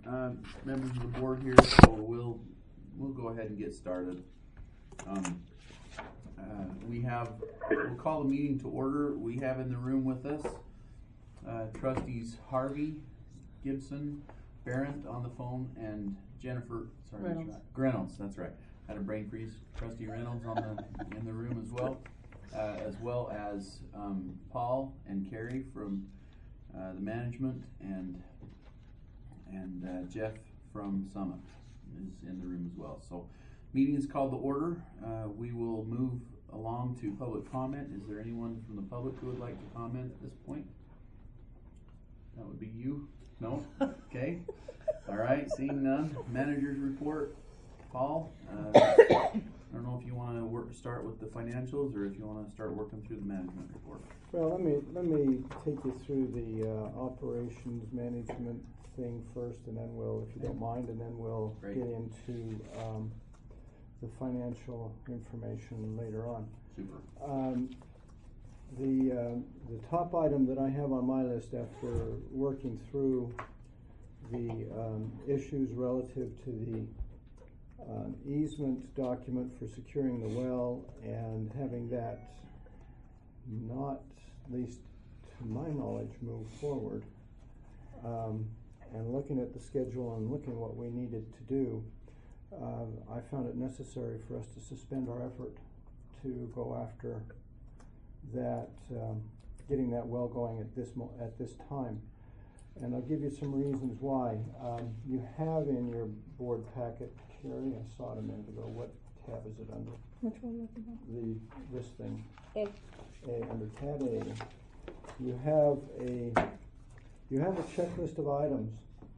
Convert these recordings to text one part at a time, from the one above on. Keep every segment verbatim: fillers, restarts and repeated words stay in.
um, members of the board here, so we'll we'll go ahead and get started. Um, uh, we have, we'll call the meeting to order. We have in the room with us uh, trustees Harvey, Gibson, Barrett on the phone, and Jennifer, sorry, Reynolds. Reynolds, that's right. Had a brain freeze. Trustee Reynolds on the in the room as well, uh, as well as um, Paul and Carrie from uh, the management, and and uh, Jeff from Summit is in the room as well. So, meeting is called to order. Uh, we will move along to public comment. Is there anyone from the public who would like to comment at this point? That would be you. No? Okay. All right. Seeing none. Manager's report. Paul, uh, I don't know if you want to work start with the financials or if you want to start working through the management report. Well, let me let me take you through the uh, operations management thing first, and then we'll, if you don't mind, and then we'll Great. get into um, the financial information later on. Super. Um, the uh, the top item that I have on my list after working through the um, issues relative to the Uh, easement document for securing the well and having that not, at least to my knowledge, move forward. Um, and looking at the schedule and looking at what we needed to do, uh, I found it necessary for us to suspend our effort to go after that, um, getting that well going at this mo at this time. And I'll give you some reasons why. Um, you have in your board packet, Carrie, I saw it a minute ago. What tab is it under? Which one was it? The this thing. A. A under tab A. You have a you have a checklist of items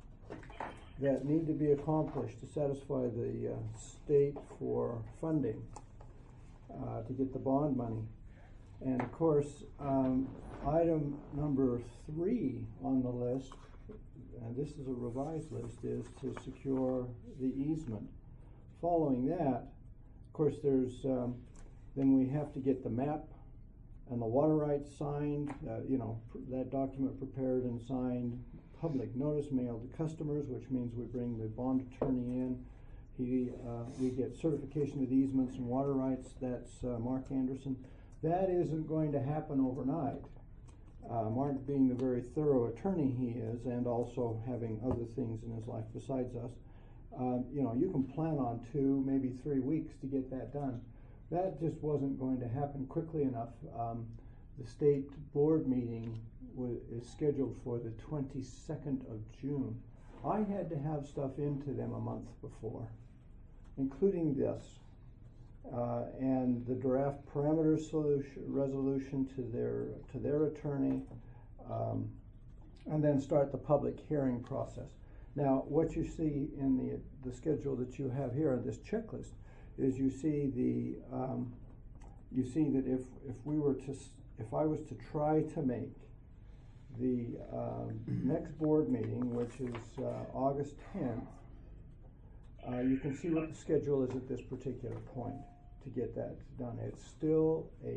that need to be accomplished to satisfy the uh, state for funding uh, to get the bond money. And of course, um, item number three on the list, and this is a revised list, is to secure the easement. Following that, of course, there's um, then we have to get the map and the water rights signed, uh, you know, pr that document prepared and signed, public notice mailed to customers, which means we bring the bond attorney in. He, uh, we get certification of the easements and water rights. That's uh, Mark Anderson. That isn't going to happen overnight. Uh, Mark being the very thorough attorney he is, and also having other things in his life besides us, uh, you know, you can plan on two, maybe three weeks to get that done. That just wasn't going to happen quickly enough. Um, the state board meeting is scheduled for the twenty-second of June. I had to have stuff into them a month before, including this. Uh, and the draft parameter solution resolution to their to their attorney, um, and then start the public hearing process. Now, what you see in the the schedule that you have here on this checklist is you see the um, you see that if if we were to if I was to try to make the um, next board meeting, which is uh, August tenth, uh, you can see what the schedule is at this particular point. To get that done, it's still a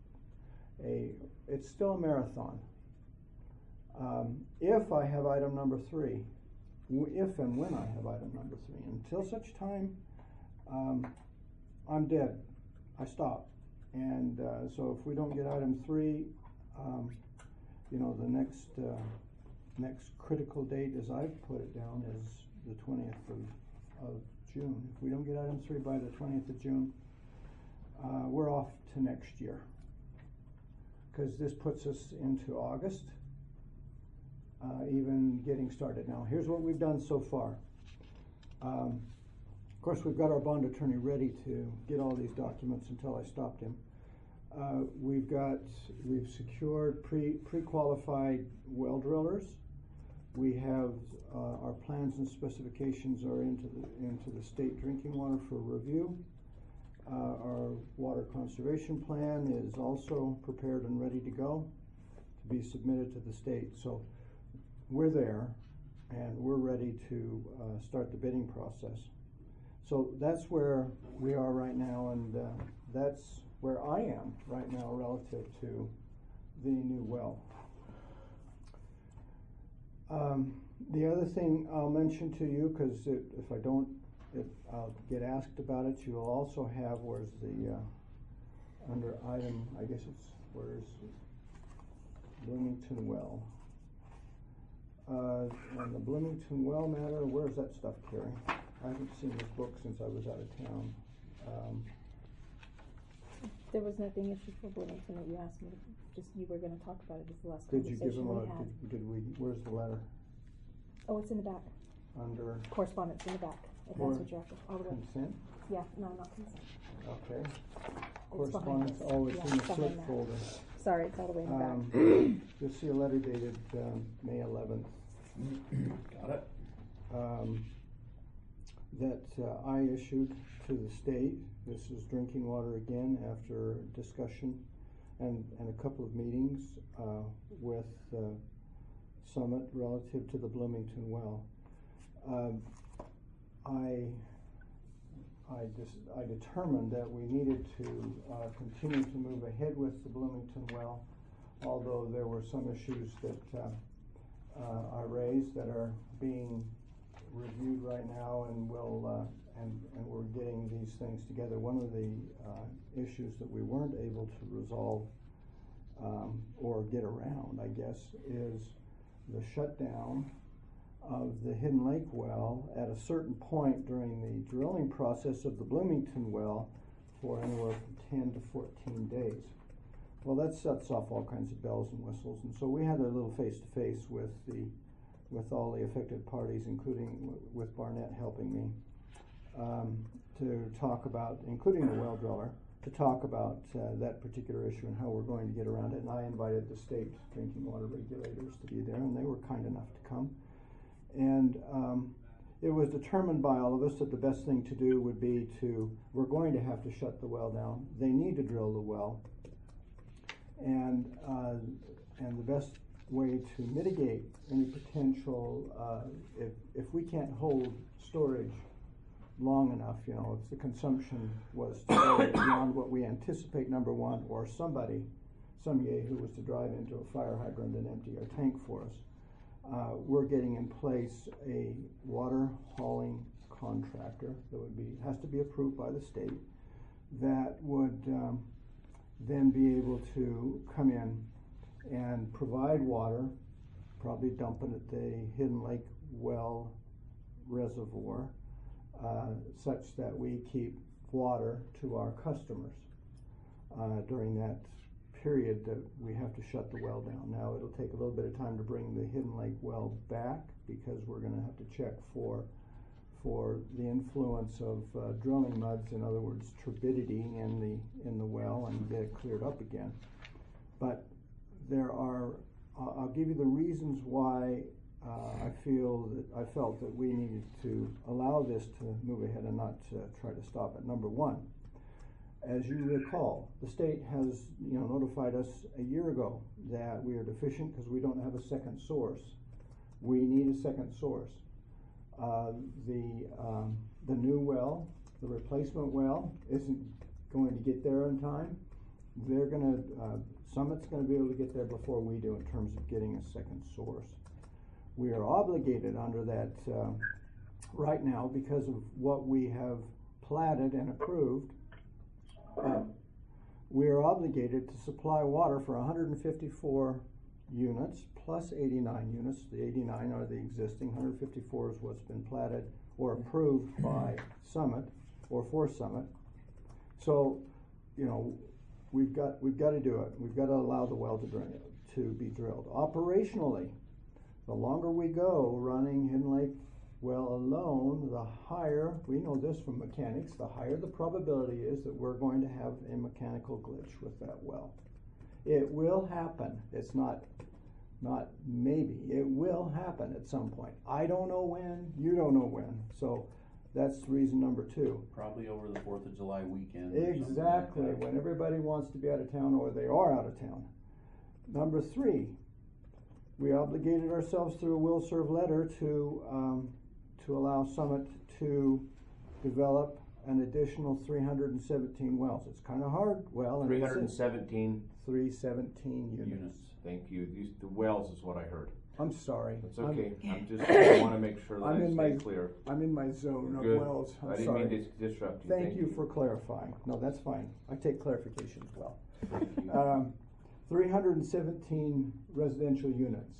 a it's still a marathon. Um, if I have item number three, w if and when I have item number three, until such time, um, I'm dead. I stop. And uh, so if we don't get item three, um, you know, the next uh, next critical date, as I've put it down, is the twentieth of, of June. If we don't get item three by the twentieth of June, Uh, we're off to next year, because this puts us into August, uh, even getting started. Now, here's what we've done so far. Um, of course, we've got our bond attorney ready to get all these documents until I stopped him. Uh, we've got, we've secured pre, pre-qualified well drillers. We have, uh, our plans and specifications are into the, into the state drinking water for review. Uh, our water conservation plan is also prepared and ready to go to be submitted to the state. So we're there, and we're ready to uh, start the bidding process. So that's where we are right now, and uh, that's where I am right now relative to the new well. Um, The other thing I'll mention to you, because if I don't, if I'll get asked about it, you'll also have, where's the, uh, under item, I guess it's, where's Bloomington Well? Uh, on the Bloomington Well matter, where's that stuff, Carrie? I haven't seen this book since I was out of town. Um, There was nothing issued for Bloomington that you asked me, to- just you were gonna talk about it, this is the last Did you give conversation them we a, had. did, did we, where's the letter? Oh, it's in the back, Under correspondence in the back, if Or that's what you're after, all the way, consent? yeah, no, not consent. Okay. behind Correspondence this. always Yeah, in the it's behind slip that. folder. Sorry, it's all the way in the back. Um, you'll see a letter dated, um, May eleventh, Got it? um, that, uh, I issued to the state. This is drinking water again after discussion and, and a couple of meetings, uh, with, uh, Summit relative to the Bloomington Well. Um, I, I just, I determined that we needed to, uh, continue to move ahead with the Bloomington Well, although there were some issues that, uh, uh, I raised that are being reviewed right now, and will, uh, and, and we're getting these things together. One of the, uh, issues that we weren't able to resolve, um, or get around, I guess, is the shutdown of the Hidden Lake Well at a certain point during the drilling process of the Bloomington Well for anywhere from ten to fourteen days. Well, that sets off all kinds of bells and whistles, and so we had a little face-to-face with the, with all the affected parties, including w with Barnett helping me, um, to talk about, including the well driller, to talk about uh, that particular issue and how we're going to get around it. And I invited the state drinking water regulators to be there, and they were kind enough to come. And um, it was determined by all of us that the best thing to do would be to, we're going to have to shut the well down. They need to drill the well. And, uh, and the best way to mitigate any potential, uh, if, if we can't hold storage long enough, you know, if the consumption was to go beyond what we anticipate, number one, or somebody, some yahoo was to drive into a fire hydrant and empty our tank for us, uh, we're getting in place a water hauling contractor that would be, has to be approved by the state, that would um, then be able to come in and provide water, probably dump it at the Hidden Lake Well reservoir, uh, such that we keep water to our customers uh, during that period that we have to shut the well down. Now, it'll take a little bit of time to bring the Hidden Lake Well back, because we're going to have to check for for the influence of uh, drilling muds, in other words, turbidity in the in the well, and get it cleared up again. But there are, uh, I'll give you the reasons why uh, I feel that I felt that we needed to allow this to move ahead and not to try to stop it. Number one, as you recall, the state has, you know, notified us a year ago that we are deficient because we don't have a second source. We need a second source. Uh, the um, the new well, the replacement well, isn't going to get there in time. They're going to, uh, Summit's going to be able to get there before we do in terms of getting a second source. We are obligated under that uh, right now because of what we have platted and approved. Uh, we are obligated to supply water for one hundred fifty-four units plus eighty-nine units. The eighty-nine are the existing, one hundred fifty-four is what's been platted or approved by Summit or for Summit. So, you know, we've got we've got to do it. We've got to allow the well to drain, to be drilled. Operationally, the longer we go running Hidden Lake Well alone, the higher, we know this from mechanics, the higher the probability is that we're going to have a mechanical glitch with that well. It will happen. It's not, not maybe. It will happen at some point. I don't know when. You don't know when. So that's reason number two. Probably over the fourth of July weekend. or something Exactly, like that. when everybody wants to be out of town or they are out of town. Number three, we obligated ourselves through a will serve letter to um, to allow Summit to develop an additional three hundred seventeen wells. It's kind of hard. Well, three hundred seventeen three hundred seventeen units. Units. Thank you. These, the wells is what I heard. I'm sorry. It's I'm- okay, I'm just, I wanna make sure that I'm I in stay my- clear. I'm in my zone of Good. wells, I'm I didn't sorry. mean to disrupt you, Thank you for clarifying. No, that's fine. I take clarification as well. Thank you. Um, three hundred and seventeen residential units.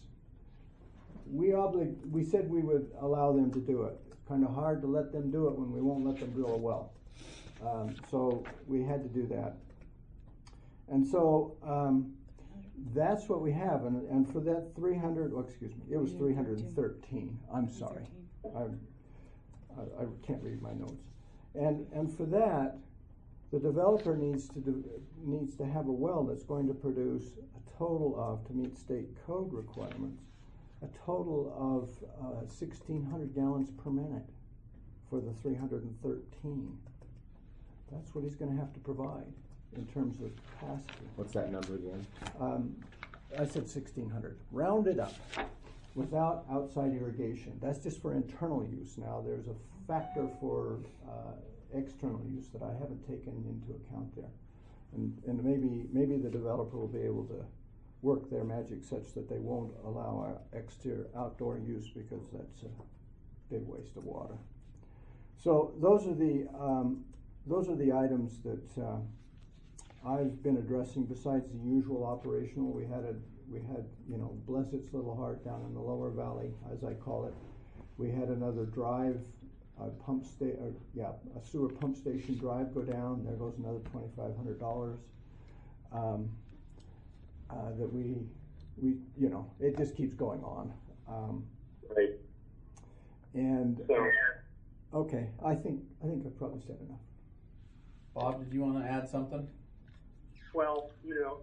We oblig, we said we would allow them to do it. Kinda hard to let them do it when we won't let them drill a well. Um, so we had to do that. And so, um, that's what we have, and, and for that three hundred, oh, excuse me, it was three hundred and thirteen, I'm sorry. I'm, I, I can't read my notes. And, and for that, the developer needs to do, needs to have a well that's going to produce a total of, to meet state code requirements, a total of uh, sixteen hundred gallons per minute for the three hundred and thirteen. That's what he's gonna have to provide in terms of capacity. What's that number again? Um, I said sixteen hundred, round it up, without outside irrigation. That's just for internal use. Now, there's a factor for uh, external use that I haven't taken into account there. And, and maybe, maybe the developer will be able to work their magic such that they won't allow our exterior outdoor use, because that's a big waste of water. So those are the, um, those are the items that uh, I've been addressing besides the usual operational. We had a, we had, you know, bless its little heart down in the lower valley, as I call it. We had another drive, a pump sta- or, yeah, a sewer pump station drive go down. There goes another twenty-five hundred dollars. Um, uh, that we, we, you know, it just keeps going on. Um, Right. and, So, okay, I think, I think I've probably said enough. Bob, did you wanna add something? well, you know,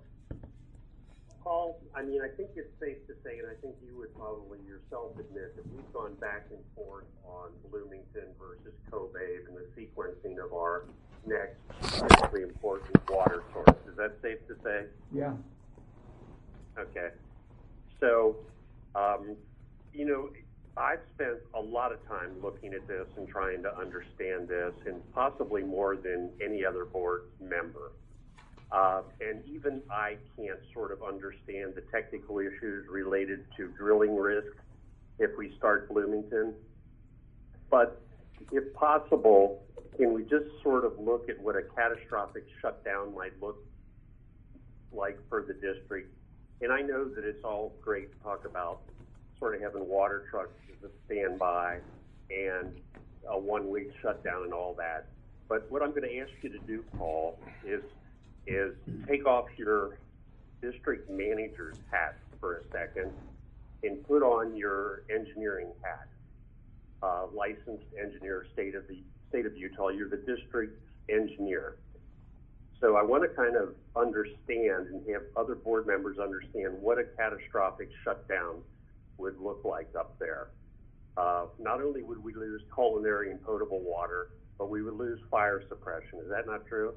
Paul, I mean, I think it's safe to say, and I think you would probably yourself admit, that we've gone back and forth on Bloomington versus Cobave and the sequencing of our next critically important water source. Is that safe to say? Yeah. Okay. So, um, you know, I've spent a lot of time looking at this and trying to understand this, and possibly more than any other board member. Uh, and even I can't sort of understand the technical issues related to drilling risk if we start Bloomington. But if possible, can we just sort of look at what a catastrophic shutdown might look like for the district? And I know that it's all great to talk about sort of having water trucks as a standby and a one-week shutdown and all that. But what I'm going to ask you to do, Paul, is is take off your district manager's hat for a second and put on your engineering hat. Uh, licensed engineer, state of the state of Utah. You're the district engineer. So I want to kind of understand and have other board members understand what a catastrophic shutdown would look like up there. Uh, not only would we lose culinary and potable water, but we would lose fire suppression. Is that not true?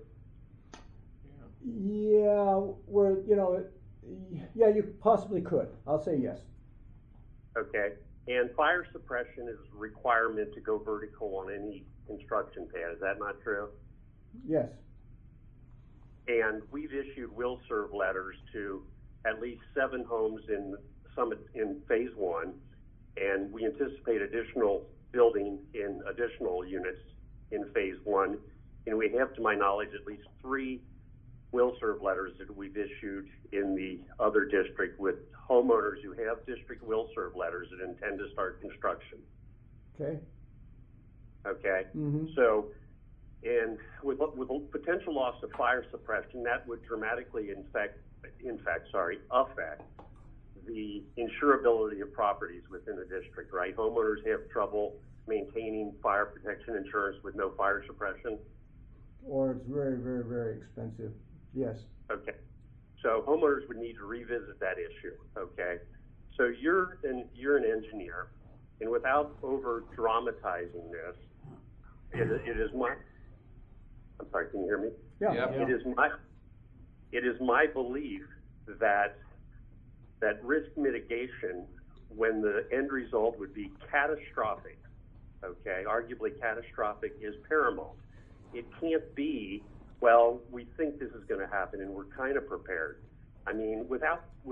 Yeah, we're, you know, it- yeah, you possibly could. I'll say yes. Okay. And fire suppression is a requirement to go vertical on any construction pad. Is that not true? Yes. And we've issued will serve letters to at least seven homes in Summit in phase one, and we anticipate additional building in additional units in phase one. And we have, to my knowledge, at least three will serve letters that we've issued in the other district with homeowners who have district will serve letters that intend to start construction. Okay. Okay. Mm-hmm. So, and with with potential loss of fire suppression, that would dramatically infect, in fact, sorry, affect the insurability of properties within the district. Right? Homeowners have trouble maintaining fire protection insurance with no fire suppression. Or it's very, very, very expensive. Yes. Okay. So homeowners would need to revisit that issue. Okay. So you're an you're an engineer, and without over dramatizing this, it, it is my. I'm sorry. Can you hear me? Yeah. Yep. It is my. It is my belief that that risk mitigation, when the end result would be catastrophic, okay, arguably catastrophic, is paramount. It can't be, well, we think this is going to happen and we're kind of prepared. I mean, without with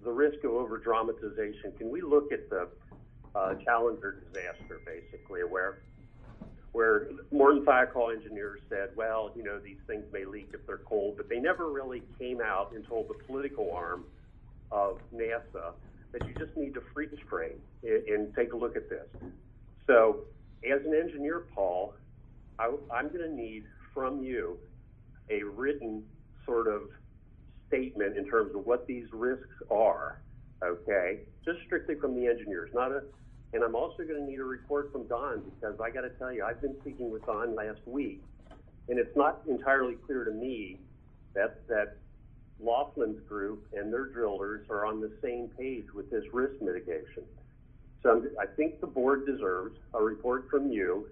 the risk of over dramatization, can we look at the uh, Challenger disaster, basically, where where Morton Thiokol engineers said, well, you know, these things may leak if they're cold, but they never really came out and told the political arm of NASA that you just need to freeze frame and, and take a look at this. So as an engineer, Paul, I, I'm going to need from you a written sort of statement in terms of what these risks are, okay? Just strictly from the engineers, not a, and I'm also going to need a report from Don, because I got to tell you, I've been speaking with Don last week, and it's not entirely clear to me that that Laughlin's group and their drillers are on the same page with this risk mitigation. So I'm, I think the board deserves a report from you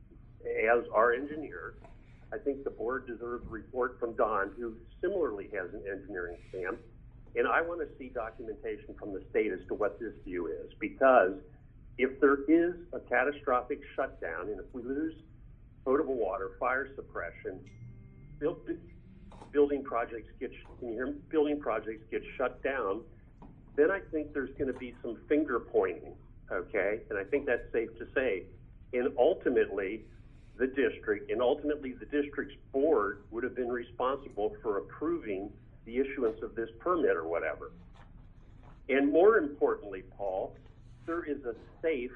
as our engineer. I think the board deserves a report from Don, who similarly has an engineering stamp. And I want to see documentation from the state as to what this view is, because if there is a catastrophic shutdown, and if we lose potable water, fire suppression, build, building projects get, can you hear me? Building projects get shut down, then I think there's going to be some finger pointing, okay? And I think that's safe to say. And ultimately, the district, and ultimately the district's board would have been responsible for approving the issuance of this permit or whatever. And more importantly, Paul, there is a safe,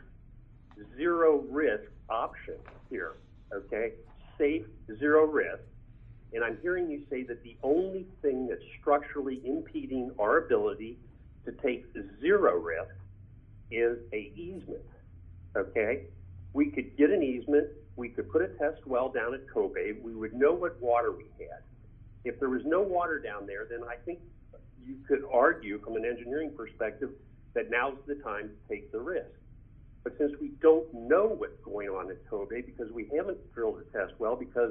zero risk option here, okay? Safe, zero risk. And I'm hearing you say that the only thing that's structurally impeding our ability to take zero risk is a easement, okay? We could get an easement, we could put a test well down at Kobe, we would know what water we had. If there was no water down there, then I think you could argue from an engineering perspective that now's the time to take the risk. But since we don't know what's going on at Kobe, because we haven't drilled a test well, because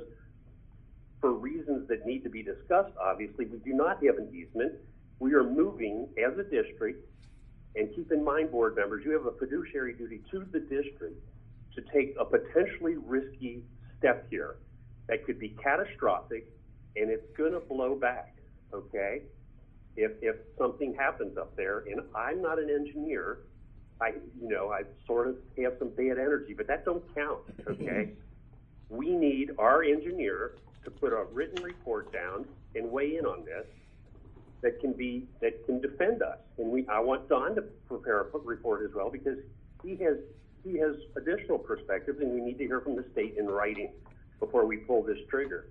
for reasons that need to be discussed, obviously, we do not have an easement. We are moving as a district, and keep in mind, board members, you have a fiduciary duty to the district to take a potentially risky step here that could be catastrophic, and it's going to blow back, okay? If, if something happens up there, and I'm not an engineer, I, you know, I sort of have some bad energy, but that don't count, okay? We need our engineer to put a written report down and weigh in on this that can be, that can defend us. And we, I want Don to prepare a report as well, because he has, he has additional perspectives, and we need to hear from the state in writing before we pull this trigger.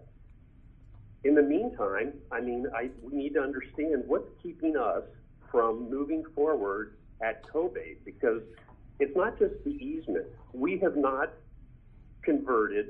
In the meantime, I mean, I, we need to understand what's keeping us from moving forward at Kobe, because it's not just the easement. We have not converted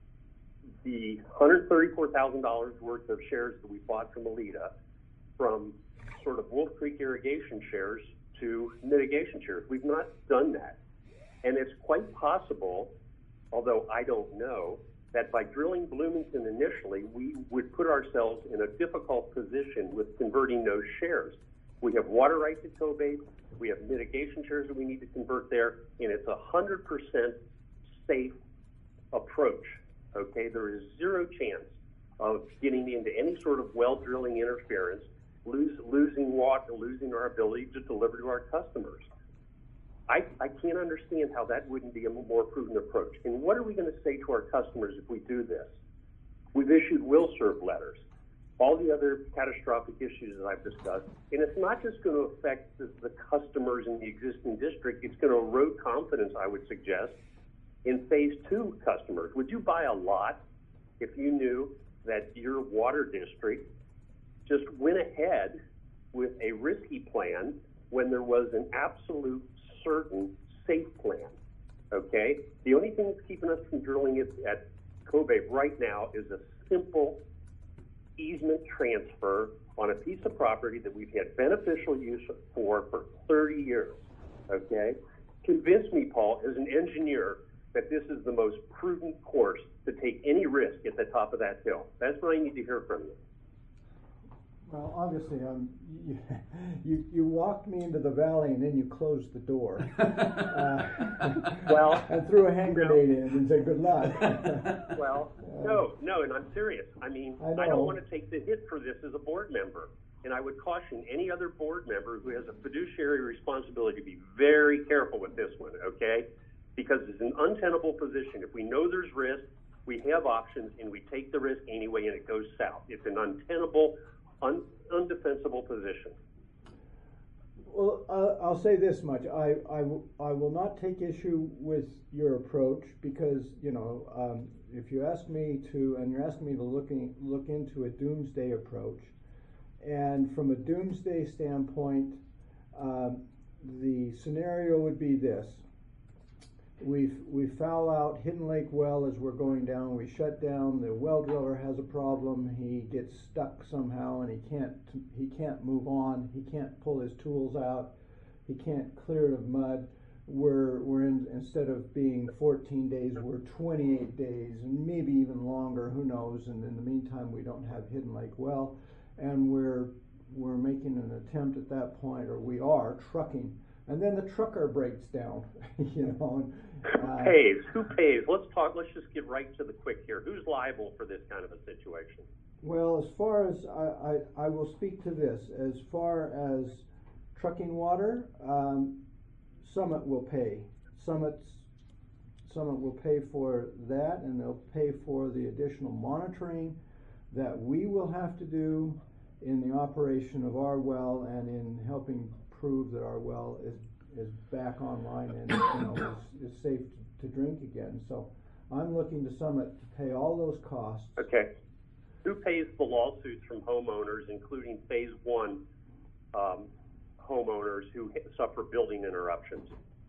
the one hundred thirty-four thousand dollars worth of shares that we bought from Alita from sort of Wolf Creek irrigation shares to mitigation shares. We've not done that. And it's quite possible, although I don't know, that by drilling Bloomington initially, we would put ourselves in a difficult position with converting those shares. We have water rights at Kobe, we have mitigation shares that we need to convert there, and it's a one hundred percent safe approach, okay? There is zero chance of getting into any sort of well drilling interference, lose, losing water, losing our ability to deliver to our customers. I, I can't understand how that wouldn't be a more prudent approach. And what are we going to say to our customers if we do this? We've issued will serve letters, all the other catastrophic issues that I've discussed, and it's not just going to affect the, the customers in the existing district, it's going to erode confidence, I would suggest, in phase two customers. Would you buy a lot if you knew that your water district just went ahead with a risky plan when there was an absolute certain safe plan, okay? The only thing that's keeping us from drilling it at Kobe right now is a simple easement transfer on a piece of property that we've had beneficial use for for thirty years, okay? Convince me, Paul, as an engineer, that this is the most prudent course to take any risk at the top of that hill. That's what I need to hear from you. Well, obviously, um, you, you, you walked me into the valley and then you closed the door. Uh, well, and threw a hand grenade in and said, good luck. Well, no, no, and I'm serious. I mean, I, I don't want to take the hit for this as a board member. and I would caution any other board member who has a fiduciary responsibility to be very careful with this one, okay? Because it's an untenable position. If we know there's risk, we have options, and we take the risk anyway, and it goes south. It's an untenable, un- undefensible position. Well, uh, I'll say this much. I, I, w- I will not take issue with your approach because, you know, um, if you ask me to, and you're asking me to looking, look into a doomsday approach, and from a doomsday standpoint, um, the scenario would be this. We we foul out Hidden Lake Well as we're going down. We shut down. The well driller has a problem. He gets stuck somehow, and he can't he can't move on. He can't pull his tools out. He can't clear it of mud. We're we're in instead of being fourteen days, we're twenty-eight days, and maybe even longer. Who knows? And in the meantime, we don't have Hidden Lake Well, and we're we're making an attempt at that point, or we are trucking. And then the trucker breaks down, you know. And, uh, Who pays? Who pays? Let's talk. Let's just get right to the quick here. Who's liable for this kind of a situation? Well, as far as I, I, I will speak to this, as far as trucking water, um, Summit will pay. Summit's, Summit will pay for that, and they'll pay for the additional monitoring that we will have to do in the operation of our well and in helping prove that our well is is back online and, you know, is, is safe to, to drink again. So I'm looking to Summit to pay all those costs. Okay. Who pays the lawsuits from homeowners, including phase one um, homeowners who suffer building interruptions?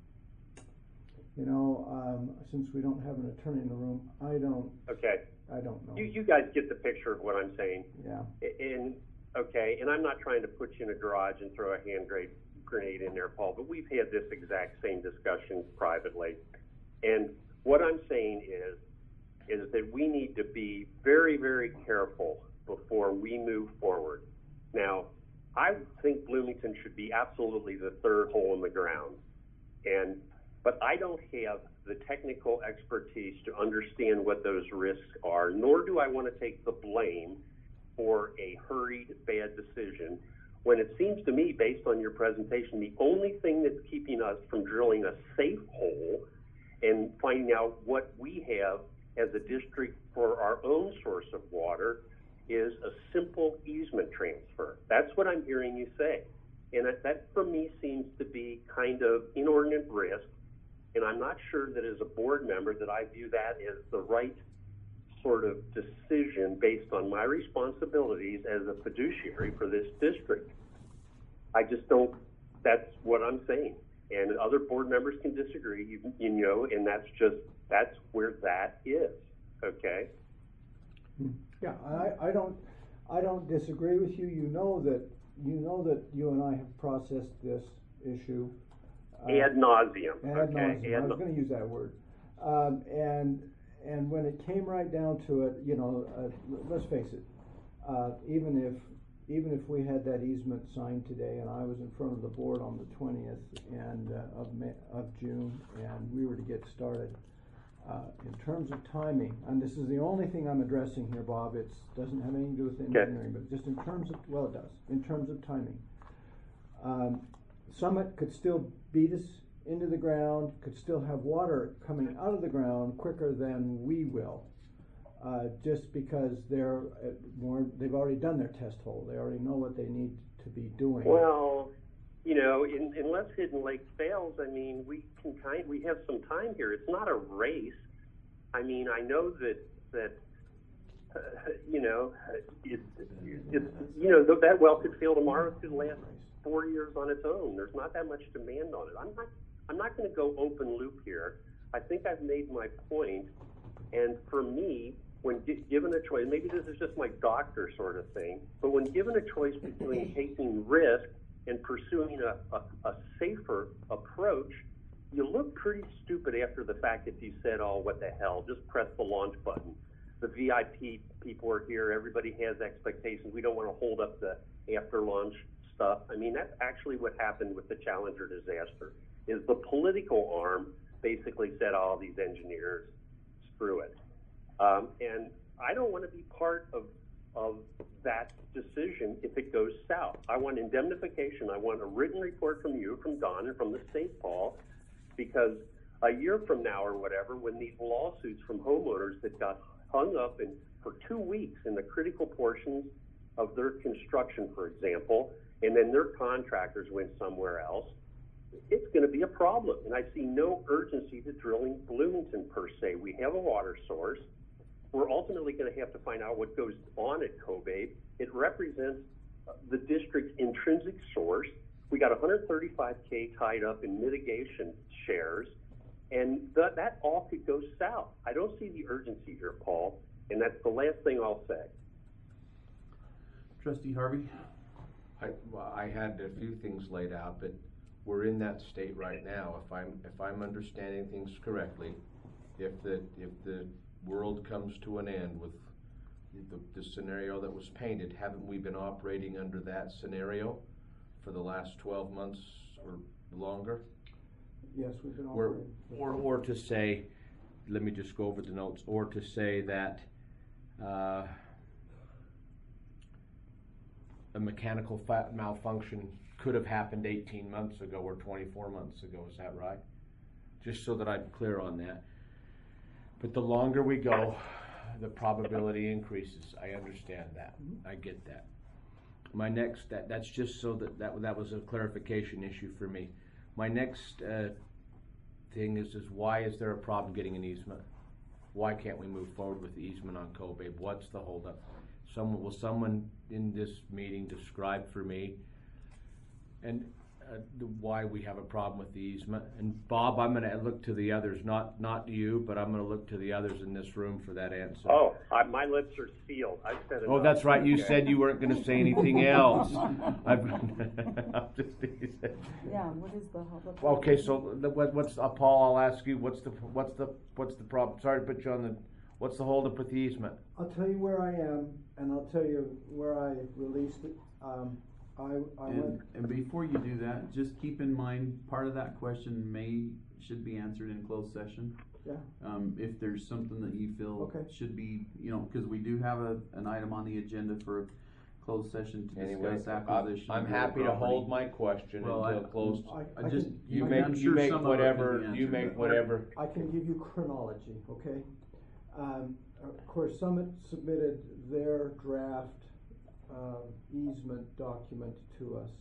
You know, um, since we don't have an attorney in the room, I don't. Okay. I don't know. You you guys get the picture of what I'm saying. Yeah. And okay, and I'm not trying to put you in a garage and throw a hand grenade grenade in there, Paul, but we've had this exact same discussion privately. And what I'm saying is, is that we need to be very, very careful before we move forward. Now, I think Bloomington should be absolutely the third hole in the ground. And, but I don't have the technical expertise to understand what those risks are, nor do I want to take the blame for a hurried, bad decision, when it seems to me, based on your presentation, the only thing that's keeping us from drilling a safe hole and finding out what we have as a district for our own source of water is a simple easement transfer. That's what I'm hearing you say. And that, that for me seems to be kind of inordinate risk, and I'm not sure that as a board member that I view that as the right sort of decision based on my responsibilities as a fiduciary for this district. I just don't, that's what I'm saying. And other board members can disagree, you, you know, and that's just, that's where that is, okay? Yeah, I, I don't, I don't disagree with you. You know that, you know that you and I have processed this issue. Uh, Ad nauseum, ad okay? nauseum. Ad I was going to use that word. Um, and and when it came right down to it, you know, uh, let's face it. Uh, even if even if we had that easement signed today, and I was in front of the board on the twentieth and uh, of May, of June, and we were to get started. Uh, in terms of timing, and this is the only thing I'm addressing here, Bob. It doesn't have anything to do with engineering, but just in terms of, well, it does. In terms of timing, um, Summit could still beat us into the ground, could still have water coming out of the ground quicker than we will, uh, just because they're uh, more. They've already done their test hole. They already know what they need to be doing. Well, you know, in, unless Hidden Lake fails, I mean, we can kind, we have some time here. It's not a race. I mean, I know that that uh, you know, it, it, you know that well could fail tomorrow. Could last four years on its own. There's not that much demand on it. I'm not. I'm not going to go open loop here. I think I've made my point. And for me, when gi- given a choice, maybe this is just my doctor sort of thing, but when given a choice between taking risk and pursuing a, a, a safer approach, you look pretty stupid after the fact if you said, oh, what the hell, just press the launch button. The V I P people are here. Everybody has expectations. We don't want to hold up the after launch stuff. I mean, that's actually what happened with the Challenger disaster, is the political arm basically said, oh, these engineers, screw it. Um, and I don't want to be part of of that decision if it goes south. I want indemnification. I want a written report from you, from Don, and from the state, Paul, because a year from now or whatever, when these lawsuits from homeowners that got hung up in for two weeks in the critical portions of their construction, for example, and then their contractors went somewhere else, it's going to be a problem. And I see no urgency to drilling Bloomington per se. We have a water source. We're ultimately going to have to find out what goes on at Kobe. It represents the district's intrinsic source. We got one hundred thirty-five K tied up in mitigation shares, and th- that all could go south. I don't see the urgency here, Paul, and that's the last thing I'll say. Trustee Harvey? I, well, I had a few things laid out, but we're in that state right now. If I'm if I'm understanding things correctly, if the if the world comes to an end with the, the scenario that was painted, haven't we been operating under that scenario for the last twelve months or longer? Yes, we've been Or, operating. or, or to say, let me just go over the notes, or to say that uh, a mechanical fa- malfunction could have happened eighteen months ago or twenty-four months ago, is that right? Just so that I'm clear on that. But the longer we go, the probability increases. I understand that. Mm-hmm. I get that. My next, that that's just so that that, that was a clarification issue for me. My next uh, thing is, is why is there a problem getting an easement? Why can't we move forward with the easement on Kobe? What's the holdup? Someone, will someone in this meeting describe for me and uh, the, why we have a problem with the easement? And Bob, I'm going to look to the others, not not you, but I'm going to look to the others in this room for that answer. Oh, I, my lips are sealed. I've said enough. Oh, that's right. You Okay. said you weren't going to say anything else. I've, I'm just, Yeah, what is the holdup? okay, so the, what, what's uh, Paul? I'll ask you. What's the what's the what's the problem? Sorry to put you on the. What's the holdup with the easement? I'll tell you where I am, and I'll tell you where I released it. Um, I, I And, went, and before you do that, just keep in mind, part of that question may, should be answered in closed session. yeah, Um, if there's something that you feel Okay. should be, you know, cause we do have a, an item on the agenda for closed session to Anyway, discuss I'm, acquisition. I'm of real happy to property. hold my question Well, until I- closed. I, I I just, can, You I- make I'm you sure make some of it can be whatever you answered, make but- whatever. I can give you chronology, okay? Um, of course, Summit submitted their draft uh, easement document to us.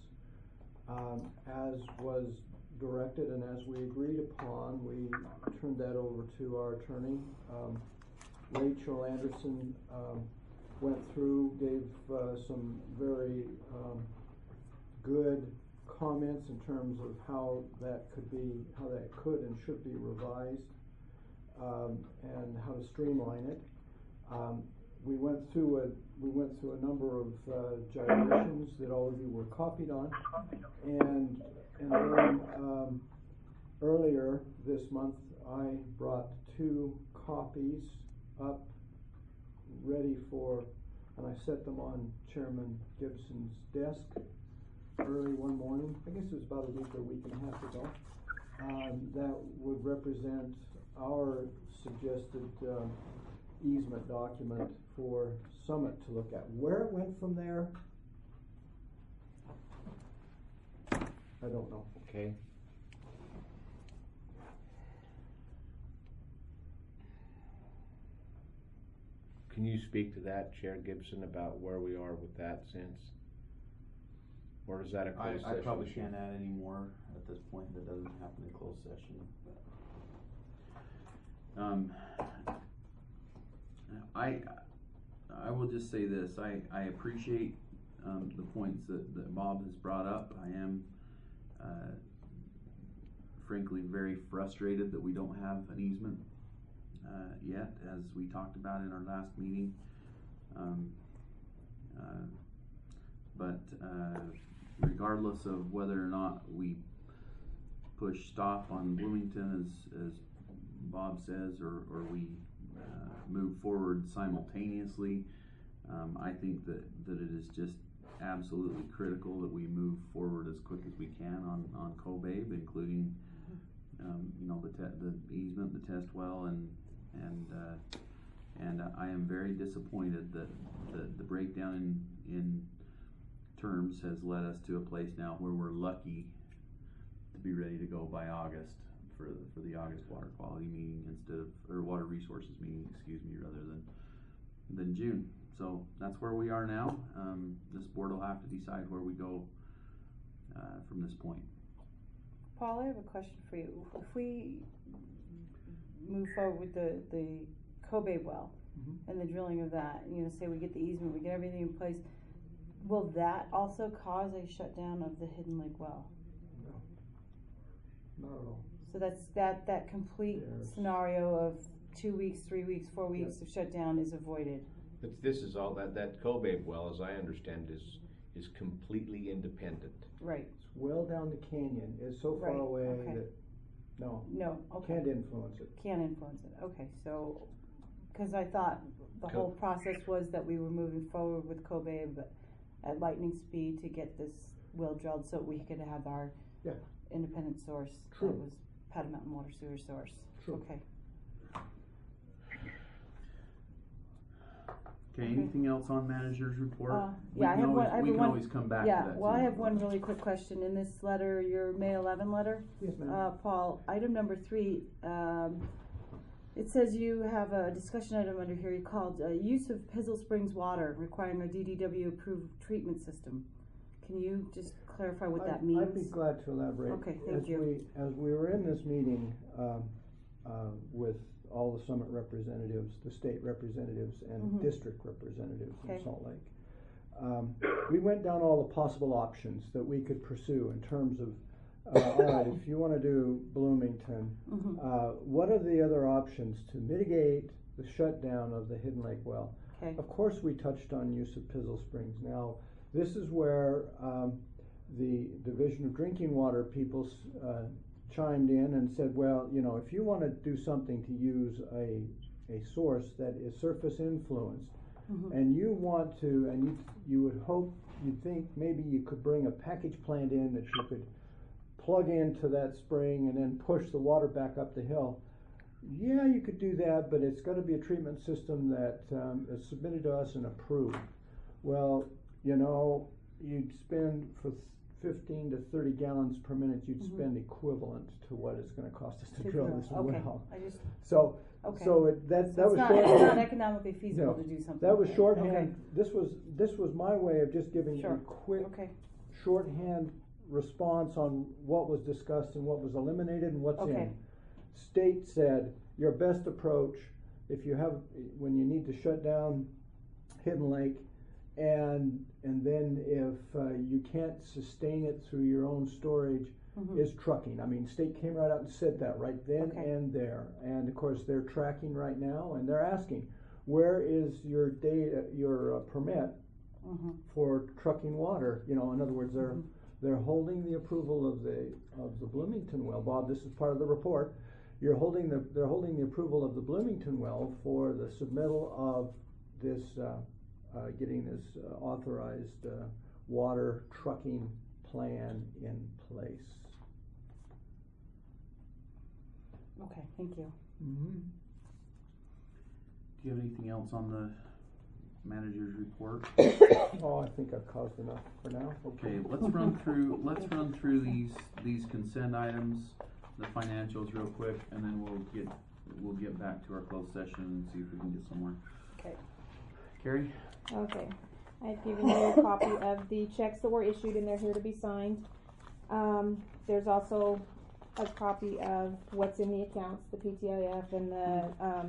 Um, as was directed and as we agreed upon, we turned that over to our attorney. Um, Rachel Anderson um, went through, gave uh, some very um, good comments in terms of how that could be, how that could and should be revised, um, and how to streamline it. Um, we went through a we went through a number of uh, gyrations that all of you were copied on, and and then um, earlier this month I brought two copies up ready for, and I set them on Chairman Gibson's desk early one morning. I guess it was about a week or a week and a half ago. Um, that would represent our suggested uh, easement document for Summit to look at. Where it went from there, I don't know. Okay. Can you speak to that, Chair Gibson, about where we are with that since? Or is that a I, closed I session probably issue? can't add any more at this point that doesn't happen in closed session. But, um, I, I will just say this, I, I appreciate, um, the points that, that Bob has brought up. I am, uh, frankly very frustrated that we don't have an easement, uh, yet, as we talked about in our last meeting. Um, uh, but, uh, regardless of whether or not we push stop on Bloomington, as, as Bob says, or, or we uh, move forward simultaneously, um, I think that, that it is just absolutely critical that we move forward as quick as we can on, on Kobabe, including, um, you know, the, te- the easement, the test well, and, and uh, And uh, I am very disappointed that the, the breakdown in, in terms has led us to a place now where we're lucky to be ready to go by August for, for the August water quality meeting instead of, or water resources meeting, excuse me, rather than, than June. So that's where we are now. Um, this board will have to decide where we go uh, from this point. Paul, I have a question for you. If we move forward with the, the Kobe well Mhm. and the drilling of that, you know, say we get the easement, we get everything in place, will that also cause a shutdown of the Hidden Lake well? No, not at all. So that's, that, that complete Yes. scenario of two weeks, three weeks, four weeks of shutdown is avoided. But this is all, that, that Kobe well, as I understand, is, is completely independent. Right. It's well down the canyon. It's so far Right, away okay. that, no, No, okay. can't influence it. Can't influence it, okay, so, cause I thought the Co- whole process was that we were moving forward with Kobe, but at lightning speed to get this well drilled so we could have our Yeah. independent source. True. That was Powder Mountain Water Sewer Source. True. Okay. Okay, Okay. anything else on manager's report? Uh, We yeah, I can have one- always- I have We can one- always come back to Yeah, that. well, I too. have one really quick question. In this letter, your May eleven letter, Yes, ma'am. uh, Paul, item number three, um, it says you have a discussion item under here you called, uh, use of Pizzle Springs water requiring a D D W approved treatment system. Can you just clarify what that I'd- means? I'd be glad to elaborate. Okay, thank As you. we, as we were in this meeting, um, uh, with all the summit representatives, the state representatives and Mhm. district representatives in Okay. Salt Lake. Um, we went down all the possible options that we could pursue in terms of, uh, all right, if you wanna do Bloomington, Mhm. uh, what are the other options to mitigate the shutdown of the Hidden Lake well? Okay, Of course, we touched on use of Pizzle Springs. Now, this is where um, the Division of Drinking Water people uh, chimed in and said, well, you know, if you want to do something to use a, a source that is surface influenced, Mhm. and you want to, and you, you would hope, you'd think maybe you could bring a package plant in that you could plug into that spring and then push the water back up the hill. Yeah, you could do that, but it's gotta be a treatment system that, um, is submitted to us and approved. Well, you know, you'd spend for fifteen to thirty gallons per minute, you'd Mhm. spend equivalent to what it's gonna cost us to To drill drill. this Okay, well. I just, So, okay. so it, that, So that it's was not, short. it's not economically feasible No, to do something. That was like shorthand, this was, this was my way of just giving you Sure. a quick Okay, shorthand response on what was discussed and what was eliminated and what's Okay. in. State said, your best approach, if you have, when you need to shut down Hidden Lake, and, and then if, uh, you can't sustain it through your own storage, Mhm. is trucking. I mean, state came right out and said that right then Okay. and there. And of course, they're tracking right now, and they're asking, where is your data, your uh, permit Mhm. for trucking water? You know, in other words, they're, Mhm. they're holding the approval of the, of the Bloomington well. Bob, this is part of the report. You're holding the, they're holding the approval of the Bloomington well for the submittal of this, uh, uh, getting this uh, authorized, uh, water trucking plan in place. Okay, thank you. Mm-hmm. Do you have anything else on the manager's report? Oh, I think I've caused enough for now. Okay, let's run through, let's run through these, these consent items, the financials real quick, and then we'll get, we'll get back to our closed session and see if we can get somewhere. Okay. Carrie? Okay, I've given you a copy of the checks that were issued and they're here to be signed. Um, there's also a copy of what's in the accounts, the P T I F and the, um,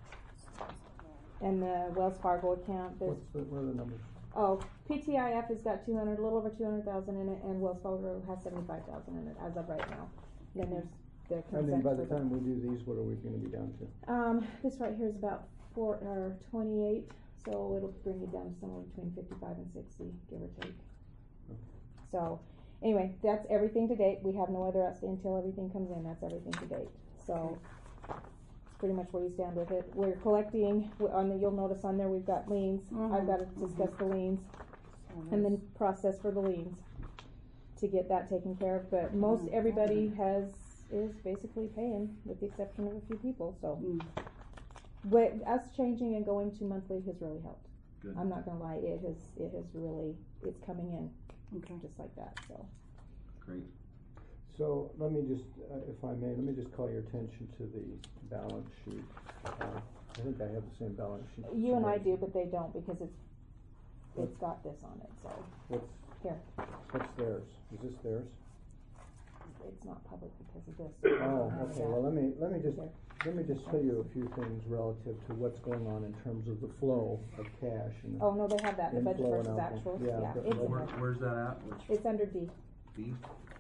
and the Wells Fargo account. There's, What's the, what are the numbers? oh, P T I F has got two hundred, a little over two hundred thousand in it, and Wells Fargo has seventy-five thousand in it as of right now. Then there's the consent. And then by the for time we do these, what are we gonna be down to? Um, this right here is about four, or twenty-eight, so it'll bring you down to somewhere between fifty-five and sixty, give or take. So, anyway, that's everything to date, we have no other outstanding until everything comes in, that's everything to date, so. It's pretty much where you stand with it, we're collecting, w- on the, you'll notice on there, we've got liens, I've Mhm, gotta discuss the liens, and then process for the liens. To get that taken care of, but most Mm. everybody has, is basically paying, with the exception of a few people, so. Mm. But us changing and going to monthly has really helped. Good. I'm not gonna lie, it has, it has really, it's coming in Okay. just like that, so. Great. So let me just, uh, if I may, let me just call your attention to the balance sheet. Uh, I think I have the same balance sheet. You and I do, but they don't because it's, it's got this on it, so, What's, here, what's theirs? Is this theirs? it's not public because of this. Oh, okay, well, let me, let me just, Here. let me just tell you a few things relative to what's going on in terms of the flow of cash and. Oh, no, they have that, the budget Inflow and versus outflow. actuals, Yeah, yeah, but it's in Where, there. where's that at? Which, It's under D. B?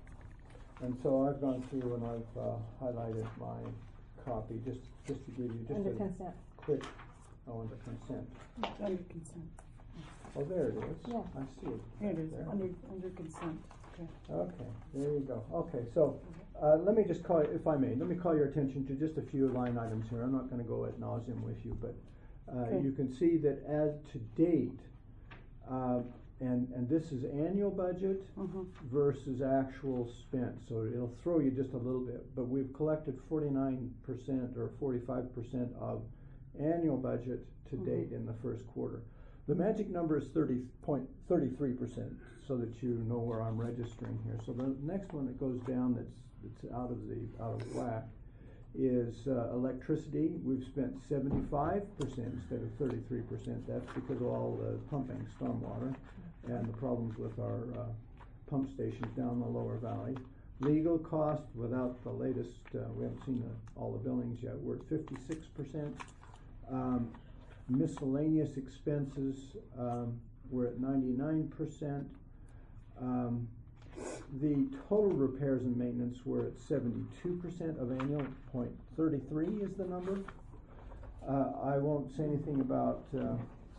And so I've gone through and I've, uh, highlighted my copy, just, just to give you just Under a consent. quick, oh, under consent. Under consent. Oh, there it is. Yeah. I see it. Here it is, There. under, under consent. Okay. Okay, there you go. Okay, so, uh, let me just call, if I may, let me call your attention to just a few line items here. I'm not gonna go ad nauseum with you, but, uh, Okay. you can see that as to date, uh, and, and this is annual budget Mhm. versus actual spent, so it'll throw you just a little bit, but we've collected forty-nine percent or forty-five percent of annual budget to Mhm. date in the first quarter. The magic number is thirty point, thirty-three percent, so that you know where I'm registering here. So the next one that goes down that's, that's out of the, out of whack is, uh, electricity. We've spent seventy-five percent instead of thirty-three percent. That's because of all the pumping, stormwater, and the problems with our, uh, pump stations down the lower valley. Legal cost, without the latest, uh, we haven't seen the, all the billings yet, we're at fifty-six percent. Um, miscellaneous expenses, um, we're at ninety-nine percent. Um, the total repairs and maintenance were at seventy-two percent of annual, point thirty-three is the number. Uh, I won't say anything about, uh,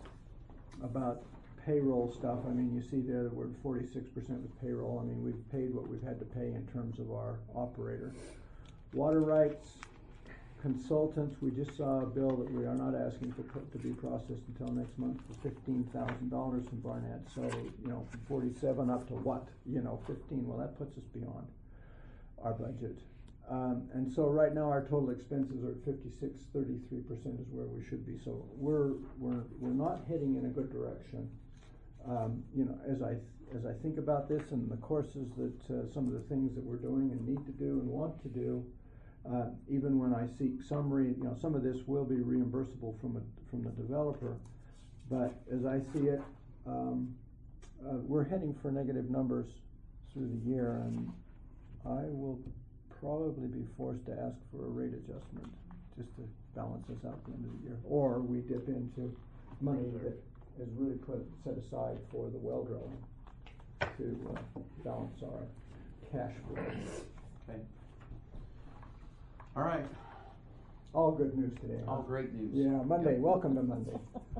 about payroll stuff. I mean, you see there that we're at forty-six percent with payroll. I mean, we've paid what we've had to pay in terms of our operator. Water rights, consultants, we just saw a bill that we are not asking for pro- to be processed until next month for fifteen thousand dollars from Barnett. So, you know, from forty-seven up to what, you know, fifteen, well, that puts us beyond our budget. Um, and so right now our total expenses are at fifty-six, thirty-three percent is where we should be. So we're, we're, we're not heading in a good direction. Um, you know, as I, as I think about this and the courses that, uh, some of the things that we're doing and need to do and want to do, Uh, even when I seek summary, you know, some of this will be reimbursable from a, from the developer, but as I see it, um, uh, we're heading for negative numbers through the year, and I will probably be forced to ask for a rate adjustment just to balance us out at the end of the year, or we dip into money that is really put, set aside for the well drilling to uh, balance our cash flow. Okay. All right, All good news today. huh? all great news. Yeah, Monday, welcome to Monday.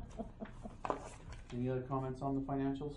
Any other comments on the financials?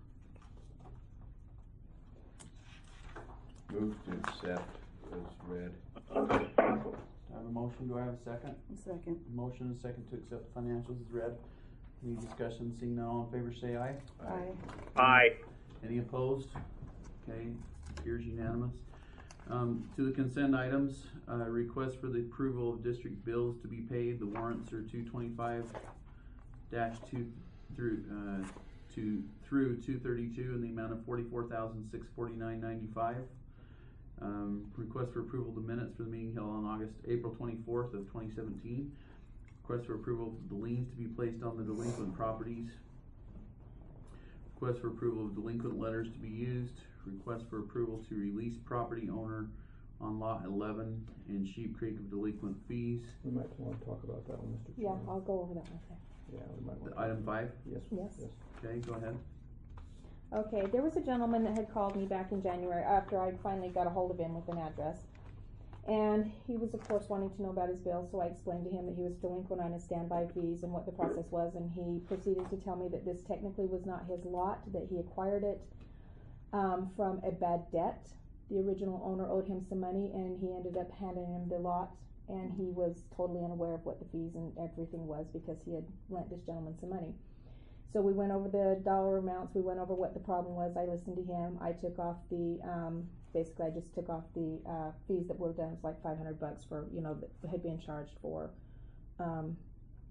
Move to accept as read. I have a motion, do I have a second? A second. Motion and a second to accept the financials is read. Any discussion, seeing none, all in favor say aye. Aye. Aye. Any opposed? Okay, appears unanimous. Um, to the consent items, uh, request for the approval of district bills to be paid. The warrants are two twenty-five dash two through, uh, to, through two thirty-two in the amount of forty-four thousand, six forty-nine ninety-five. Um, request for approval of the minutes for the meeting held on August, April twenty-fourth of twenty seventeen. Request for approval of the liens to be placed on the delinquent properties. Request for approval of delinquent letters to be used. Request for approval to release property owner on lot eleven in Sheep Creek of delinquent fees. We might want to talk about that one, Mister Yeah, Chairman. I'll go over that one second. Yeah, we might want The to. item five, Yes, Yes. yes. okay, go ahead. Okay, there was a gentleman that had called me back in January after I finally got a hold of him with an address. And he was of course wanting to know about his bill, so I explained to him that he was delinquent on his standby fees and what the process was, and he proceeded to tell me that this technically was not his lot, that he acquired it um, from a bad debt. The original owner owed him some money and he ended up handing him the lot, and he was totally unaware of what the fees and everything was because he had lent this gentleman some money. So we went over the dollar amounts, we went over what the problem was, I listened to him, I took off the, um, basically I just took off the, uh, fees that were done, it was like five hundred bucks for, you know, that had been charged for, um,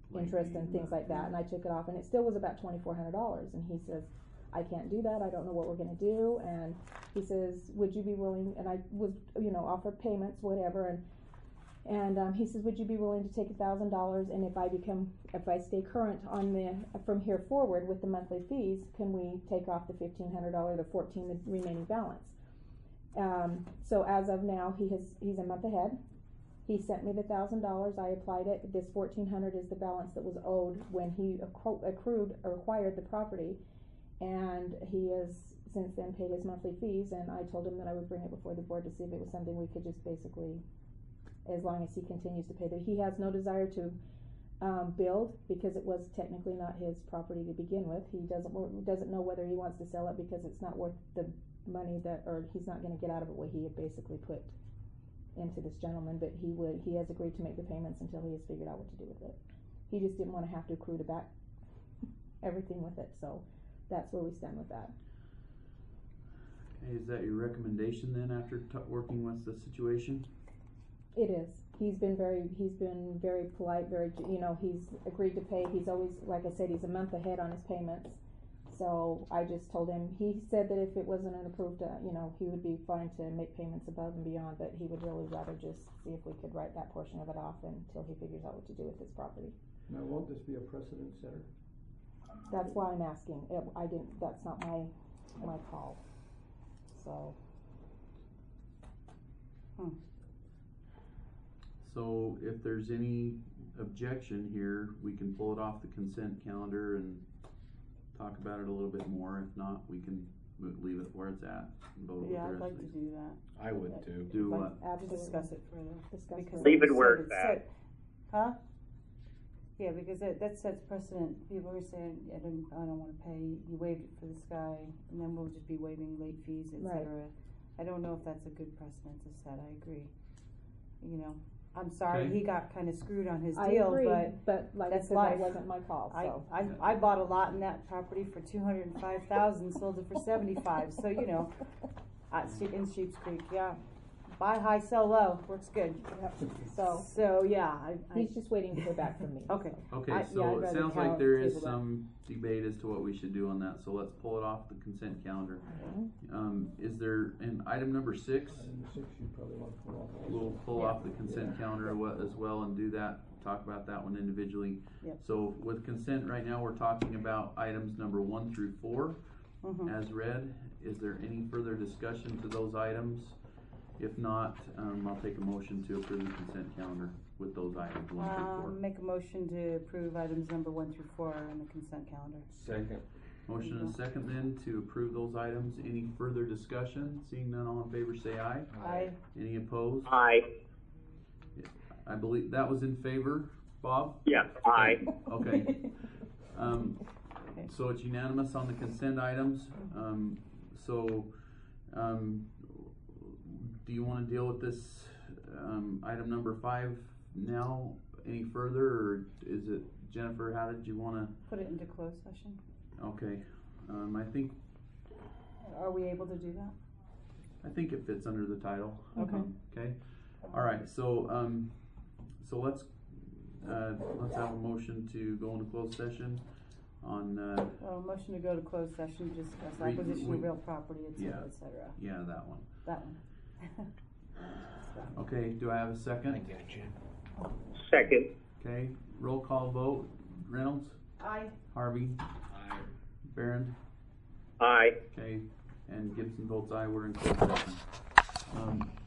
Late interest fee and and things that, like that, yeah. and I took it off, and it still was about twenty-four hundred dollars, and he says, I can't do that, I don't know what we're gonna do, and he says, would you be willing, and I was, you know, offered payments, whatever, and, and, um, he says, would you be willing to take a thousand dollars, and if I become, if I stay current on the, from here forward with the monthly fees, can we take off the fifteen hundred dollar, the fourteen, the remaining balance? Um, so as of now, he has, he's a month ahead. He sent me the thousand dollars, I applied it, this fourteen hundred is the balance that was owed when he accru- accrued or acquired the property. And he has since then paid his monthly fees, and I told him that I would bring it before the board to see if it was something we could just basically, as long as he continues to pay that. He has no desire to, um, build, because it was technically not his property to begin with. He doesn't, doesn't know whether he wants to sell it because it's not worth the money that, or he's not gonna get out of it what he had basically put into this gentleman, but he would, he has agreed to make the payments until he has figured out what to do with it. He just didn't wanna have to accrue to back everything with it, so that's where we stand with that. Okay, is that your recommendation then after t- working with the situation? It is. He's been very, he's been very polite, very, you know, he's agreed to pay, he's always, like I said, he's a month ahead on his payments. So I just told him, he said that if it wasn't an approved, uh, you know, he would be fine to make payments above and beyond, but he would really rather just see if we could write that portion of it off until he figures out what to do with his property. Now, won't this be a precedent setter? That's why I'm asking. It, I didn't, that's not my, my call, so. Hmm. So if there's any objection here, we can pull it off the consent calendar and talk about it a little bit more. If not, we can mo- leave it where it's at and vote with Yeah, the I'd rest like of to these. do that. I would too. Do Like, what? To Absolutely. discuss it further. Discuss Because further. Leave it like you where said, it's it at. set- Huh? Yeah, because that, that sets precedent. People are saying, I don't, I don't wanna pay, you waived it for this guy, and then we'll just be waiving late fees, et Right. cetera. I don't know if that's a good precedent to set, I agree. You know, I'm sorry, Okay. he got kinda screwed on his I deal, agree, but but like I that's said, life. that wasn't my call, I, so. I, I bought a lot in that property for two hundred and five thousand, sold it for seventy-five, so you know, uh, in Sheep's Creek, yeah. Buy high, sell low, works good. Yep. So, So, yeah, I, I, he's just waiting to hear back from me. okay. Okay, I- yeah, so I'd it rather sounds cal- like there is table that. some debate as to what we should do on that, so let's pull it off the consent calendar. Mhm. Um, is there, in item number six, Item six, you probably want to pull off. also. we'll pull Yeah. off the consent calendar wa- as well and do that, talk about that one individually. Yep. So with consent, right now, we're talking about items number one through four Mhm. as read. Is there any further discussion to those items? If not, um, I'll take a motion to approve the consent calendar with those items, one through four. Um, make a motion to approve items number one through four on the consent calendar. Second. Motion and a second then to approve those items. Any further discussion? Seeing none, all in favor say aye. Aye. Any opposed? Aye. I believe that was in favor, Bob? Yes, aye. Okay. Um, Okay. so it's unanimous on the consent items. Um, so, um, do you wanna deal with this, um, item number five now any further, or is it, Jennifer, how did you wanna, Put it into closed session. okay, um, I think, Are we able to do that? I think it fits under the title. Okay. Um, Okay, alright, so, um, so let's, uh, let's have a motion to go into closed session on, uh, Well, motion to go to closed session, to discuss Re- acquisition we- of real property, et Yeah. cetera, et cetera. yeah, that one. That one. Okay, do I have a I second? get you. Second. Okay, roll call vote, Reynolds, Aye. Harvey, Aye. Barron, Aye. okay, and Gibson votes aye, we're in closed session. Um,